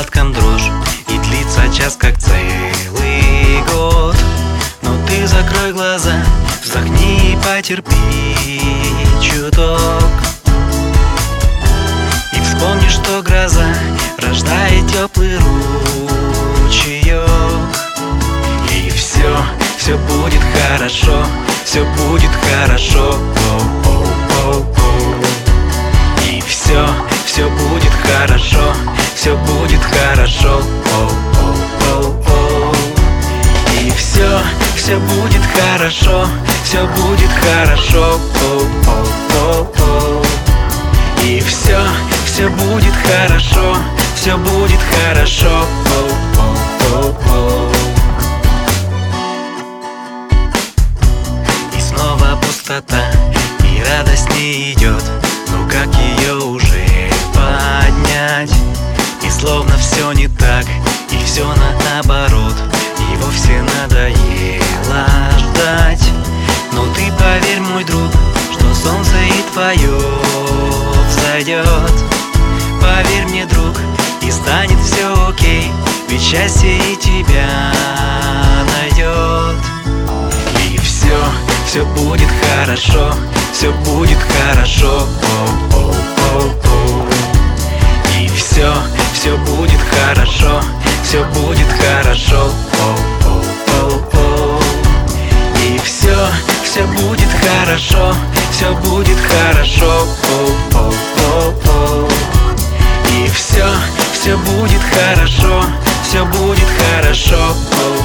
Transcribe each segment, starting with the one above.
шоколадкам дрожь, и длится час, как целый год. Но ты закрой глаза, вздохни и потерпи чуток. И вспомни, что гроза рождает теплый ручеек. И все будет хорошо, все будет хорошо. И все будет хорошо, все будет хорошо. И все будет хорошо, все будет хорошо. И все будет хорошо, все будет хорошо. И снова пустота, и радость не идет. Ну как ее уже поднять? И словно все не так, и все наоборот, и вовсе надоело ждать. Но ты поверь, мой друг, что солнце и твое взойдет. Поверь мне, друг, и станет все окей, ведь счастье и тебя найдет. И все будет хорошо, все будет хорошо. И все будет хорошо, все будет хорошо. И все будет хорошо, все будет хорошо. И все будет хорошо, все будет хорошо.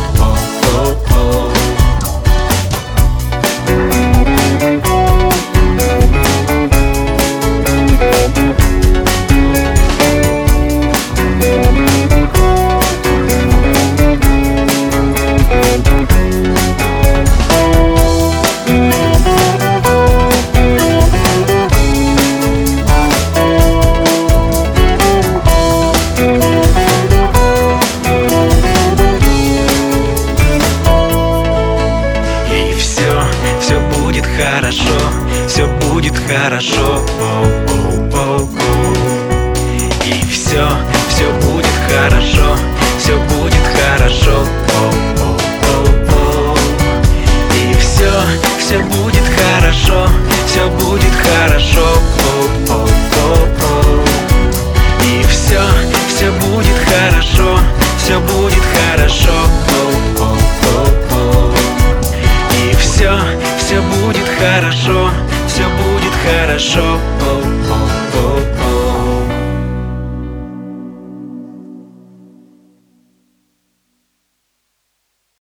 Хорошо, все будет хорошо. И все будет хорошо, все будет хорошо. И все будет хорошо, все будет хорошо. И все будет хорошо, все будет хорошо. И все будет хорошо, все будет хорошо.